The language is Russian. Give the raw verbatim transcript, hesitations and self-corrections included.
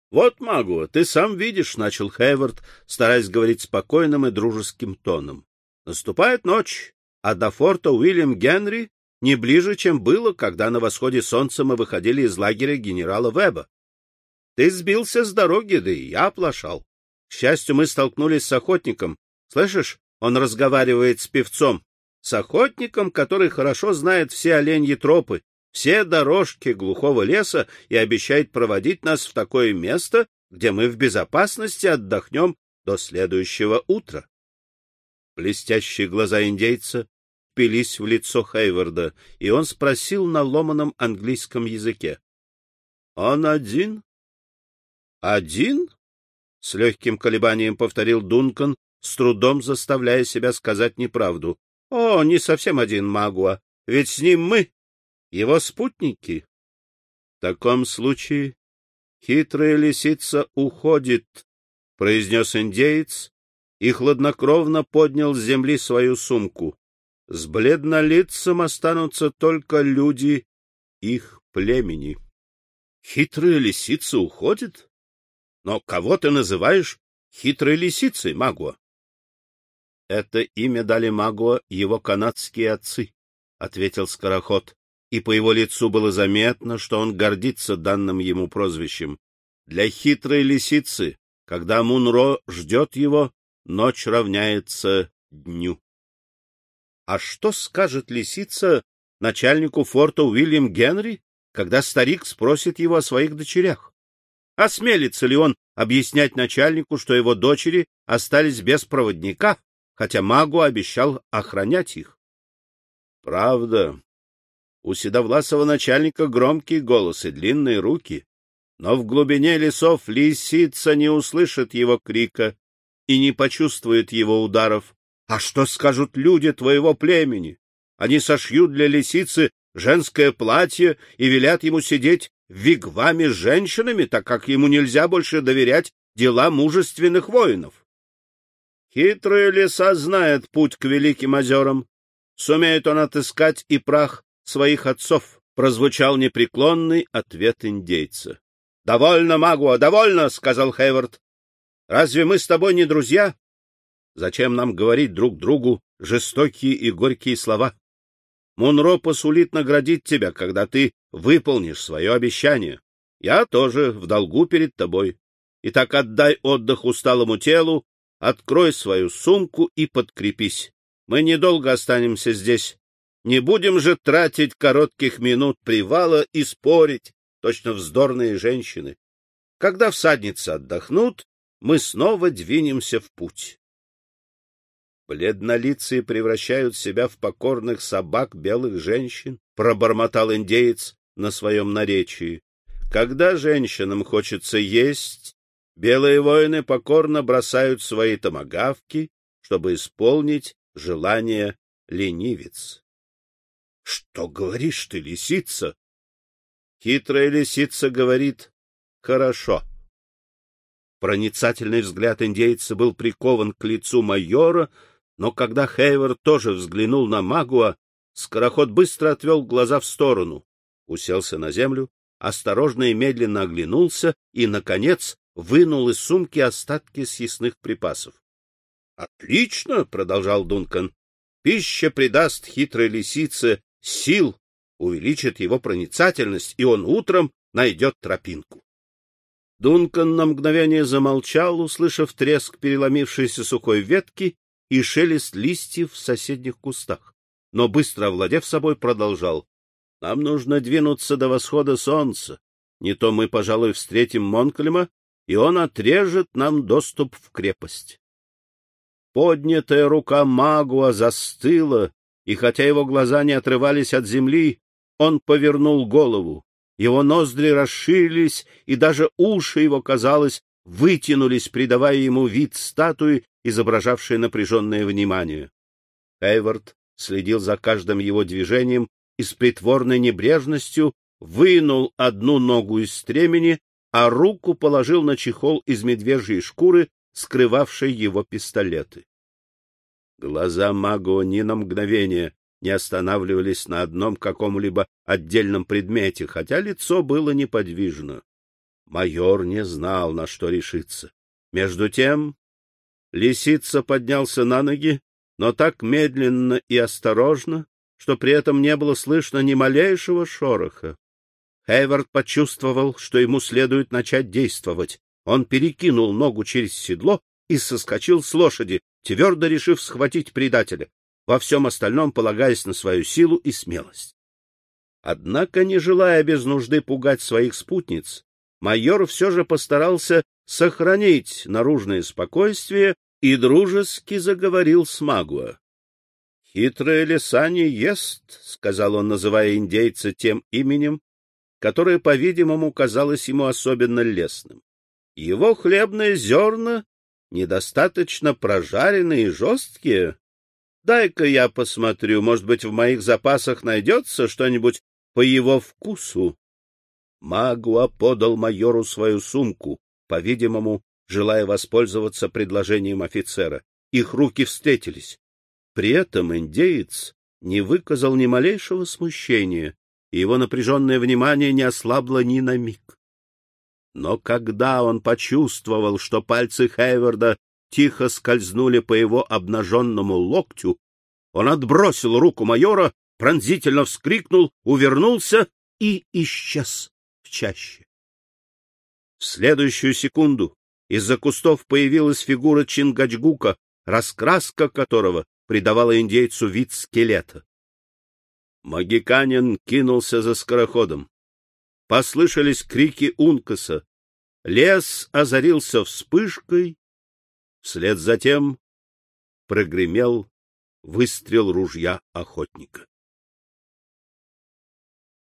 — Вот, Магуа, ты сам видишь, — начал Хейвард, стараясь говорить спокойным и дружеским тоном. — Наступает ночь, а до форта Уильям Генри не ближе, чем было, когда на восходе солнца мы выходили из лагеря генерала Веба. Ты сбился с дороги, да и я оплошал. К счастью, мы столкнулись с охотником. Слышишь, он разговаривает с певцом. С охотником, который хорошо знает все оленьи тропы, все дорожки глухого леса и обещает проводить нас в такое место, где мы в безопасности отдохнем до следующего утра. Блестящие глаза индейца впились в лицо Хейварда, и он спросил на ломаном английском языке. — Он один? — Один? — с легким колебанием повторил Дункан, с трудом заставляя себя сказать неправду. — О, не совсем один, Магуа, ведь с ним мы, его спутники. — В таком случае хитрая лисица уходит, — произнес индеец и хладнокровно поднял с земли свою сумку. С бледнолицем останутся только люди их племени. — Хитрая лисица уходит? Но кого ты называешь хитрой лисицей, Магуа? — Это имя дали Магуа его канадские отцы, — ответил скороход, и по его лицу было заметно, что он гордится данным ему прозвищем. Для хитрой лисицы, когда Мунро ждет его, ночь равняется дню. А что скажет лисица начальнику форта Уильям Генри, когда старик спросит его о своих дочерях? Осмелится ли он объяснять начальнику, что его дочери остались без проводника, хотя Магуа обещал охранять их? Правда, у седовласого начальника громкий голос и длинные руки, но в глубине лесов лисица не услышит его крика и не почувствует его ударов. А что скажут люди твоего племени? Они сошьют для лисицы женское платье и велят ему сидеть в вигваме с женщинами, так как ему нельзя больше доверять дела мужественных воинов. Хитрая лиса знает путь к великим озерам. Сумеет он отыскать и прах своих отцов, — прозвучал непреклонный ответ индейца. — Довольно, Магуа, довольно, — сказал Хейвард. — Разве мы с тобой не друзья? Зачем нам говорить друг другу жестокие и горькие слова? Мунро посулит наградить тебя, когда ты выполнишь свое обещание. Я тоже в долгу перед тобой. Итак, отдай отдых усталому телу, открой свою сумку и подкрепись. Мы недолго останемся здесь. Не будем же тратить коротких минут привала и спорить, точно вздорные женщины. Когда всадницы отдохнут, мы снова двинемся в путь. Бледнолицые превращают себя в покорных собак белых женщин, — пробормотал индеец на своем наречии. Когда женщинам хочется есть, белые воины покорно бросают свои томагавки, чтобы исполнить желание ленивец. — Что говоришь ты, лисица? Хитрая лисица говорит: хорошо. Проницательный взгляд индейца был прикован к лицу майора, но когда Хейвард тоже взглянул на Магуа, скороход быстро отвел глаза в сторону, уселся на землю, осторожно и медленно оглянулся и, наконец, вынул из сумки остатки съестных припасов. — Отлично, — продолжал Дункан, — пища придаст хитрой лисице сил, увеличит его проницательность, и он утром найдет тропинку. Дункан на мгновение замолчал, услышав треск переломившейся сухой ветки и шелест листьев в соседних кустах, но, быстро овладев собой, продолжал. — Нам нужно двинуться до восхода солнца. Не то мы, пожалуй, встретим Монкальма, и он отрежет нам доступ в крепость. Поднятая рука Магуа застыла, и хотя его глаза не отрывались от земли, он повернул голову. Его ноздри расширились, и даже уши его, казалось, вытянулись, придавая ему вид статуи, изображавшей напряженное внимание. Хейвард следил за каждым его движением и с притворной небрежностью вынул одну ногу из стремени, а руку положил на чехол из медвежьей шкуры, скрывавшей его пистолеты. Глаза Магуа ни на мгновение не останавливались на одном каком-либо отдельном предмете, хотя лицо было неподвижно. Майор не знал, на что решиться. Между тем Лисица поднялся на ноги, но так медленно и осторожно, что при этом не было слышно ни малейшего шороха. Хейвард почувствовал, что ему следует начать действовать. Он перекинул ногу через седло и соскочил с лошади, твердо решив схватить предателя, во всем остальном полагаясь на свою силу и смелость. Однако, не желая без нужды пугать своих спутниц, майор все же постарался сохранить наружное спокойствие и дружески заговорил с Магуа. — Хитрая лиса не ест, — сказал он, называя индейца тем именем, которое, по-видимому, казалось ему особенно лестным. Его хлебные зерна недостаточно прожаренные и жесткие. Дай-ка я посмотрю, может быть, в моих запасах найдется что-нибудь по его вкусу. Магуа подал майору свою сумку, по-видимому, желая воспользоваться предложением офицера. Их руки встретились. При этом индеец не выказал ни малейшего смущения, и его напряженное внимание не ослабло ни на миг. Но когда он почувствовал, что пальцы Хейварда тихо скользнули по его обнаженному локтю, он отбросил руку майора, пронзительно вскрикнул, увернулся и исчез в чаще. В следующую секунду из-за кустов появилась фигура Чингачгука, раскраска которого придавала индейцу вид скелета. Магиканин кинулся за скороходом. Послышались крики Ункаса. Лес озарился вспышкой. Вслед за тем прогремел выстрел ружья охотника.